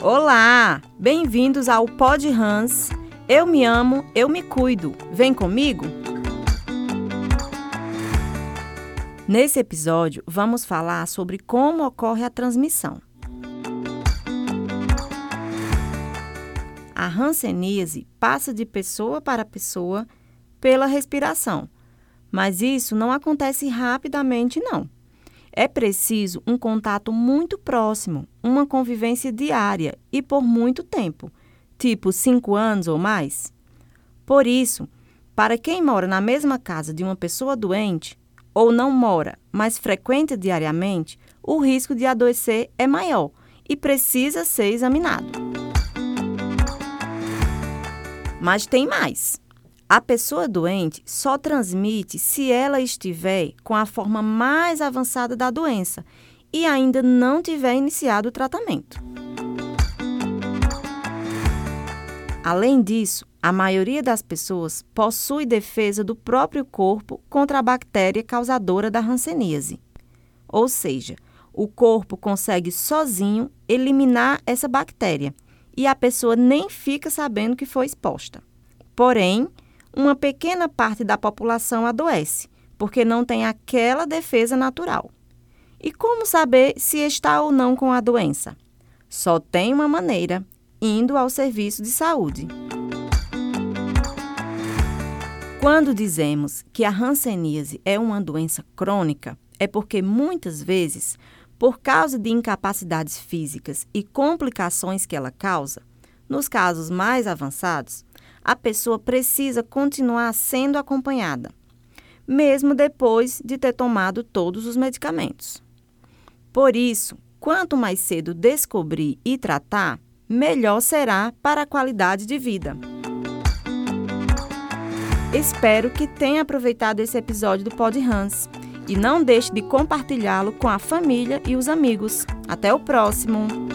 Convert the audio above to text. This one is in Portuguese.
Olá! Bem-vindos ao Pod Hans. Eu me amo, eu me cuido. Vem comigo? Nesse episódio, vamos falar sobre como ocorre a transmissão. A hanseníase passa de pessoa para pessoa pela respiração, mas isso não acontece rapidamente, não. É preciso um contato muito próximo, uma convivência diária e por muito tempo, tipo 5 anos ou mais. Por isso, para quem mora na mesma casa de uma pessoa doente, ou não mora, mas frequenta diariamente, o risco de adoecer é maior e precisa ser examinado. Mas tem mais. A pessoa doente só transmite se ela estiver com a forma mais avançada da doença e ainda não tiver iniciado o tratamento. Além disso, a maioria das pessoas possui defesa do próprio corpo contra a bactéria causadora da hanseníase. Ou seja, o corpo consegue sozinho eliminar essa bactéria e a pessoa nem fica sabendo que foi exposta. Porém, uma pequena parte da população adoece, porque não tem aquela defesa natural. E como saber se está ou não com a doença? Só tem uma maneira, indo ao serviço de saúde. Quando dizemos que a hanseníase é uma doença crônica, é porque muitas vezes, por causa de incapacidades físicas e complicações que ela causa, nos casos mais avançados, a pessoa precisa continuar sendo acompanhada, mesmo depois de ter tomado todos os medicamentos. Por isso, quanto mais cedo descobrir e tratar, melhor será para a qualidade de vida. Espero que tenha aproveitado esse episódio do Pod Hans e não deixe de compartilhá-lo com a família e os amigos. Até o próximo!